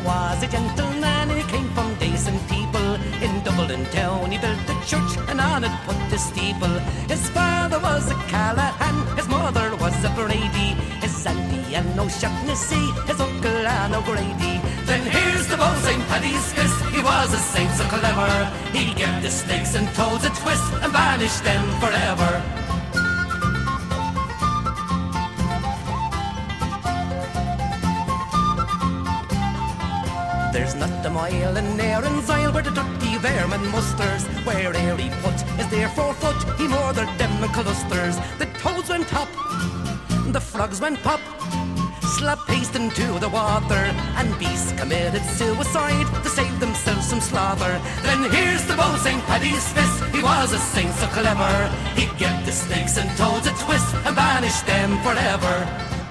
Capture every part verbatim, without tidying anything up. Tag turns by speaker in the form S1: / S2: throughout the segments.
S1: was a gentleman, he came from decent people. In Dublin town he built a church and on it put the steeple. His father was a Callahan, his mother was a Brady. His auntie Ann O'Shaughnessy, his uncle Ann O'Grady. Then here's the beau Saint Paddy's fist, he was a saint so clever. He gave the snakes and toads a twist and banished them forever. There's not a mile in Erin's Isle where the dirty vermin musters. Where'er he put is there four foot, he murdered them in clusters. The toads went hop, the frogs went pop, slap paste into the water, and beasts committed suicide to save themselves from slaughter. Then here's the beau Saint Paddy's fist, he was a saint so clever. He gave the snakes and toads a twist and banished them forever.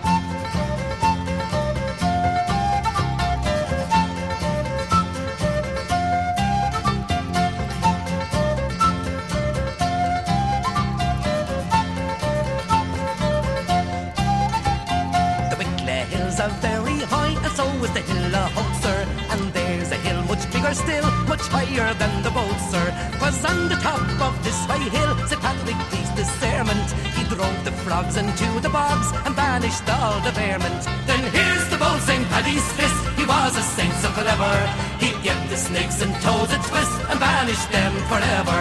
S1: Are very high, and so is the hill of Hulster. And there's a hill much bigger still, much higher than the Bolster. 'Twas on the top of this high hill Saint Patrick preached the sermon. He drove the frogs into the bogs and banished all the vermin. Then here's the beau Saint Paddy's fist, he was a saint so clever. He gave the snakes and toads a twist and banished them forever.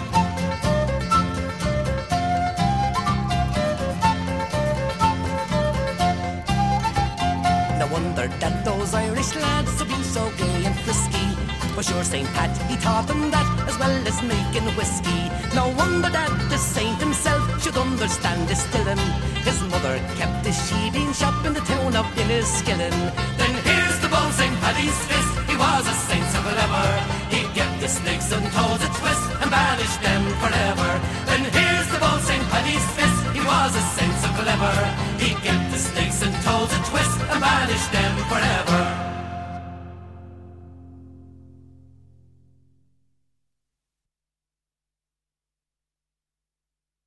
S1: Wonder that those Irish lads would be so gay and frisky. For sure Saint Pat, he taught them that as well as making whiskey. No wonder that the saint himself should understand distilling. His mother kept a sheeding shop in the town of Inniskillen. Then here's the beau Saint Paddy's fist, he was a saint so clever. He gave the snakes and toads a twist